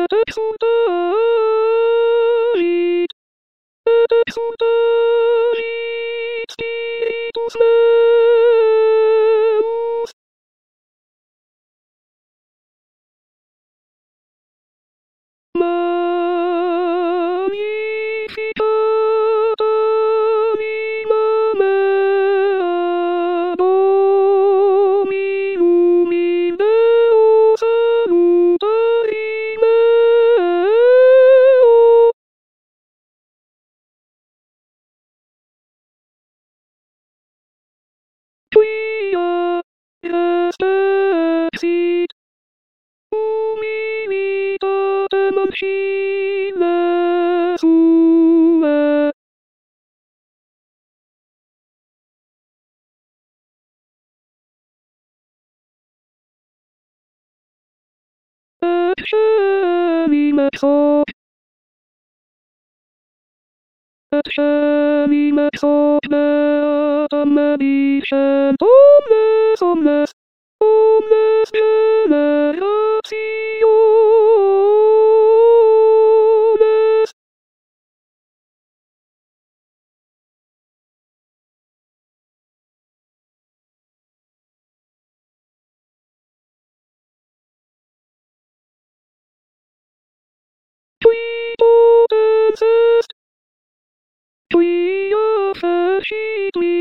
exultarit, et exultarit spiritus meus. Magnificat anima mea Dominum in Deo salutari meo. Quia exercit humilitatem ancille suae. Et sceminem hoc, et sceminem hoc beatam medicem omnes, omnes, omnes generationes. Qui potens est, quia fecit me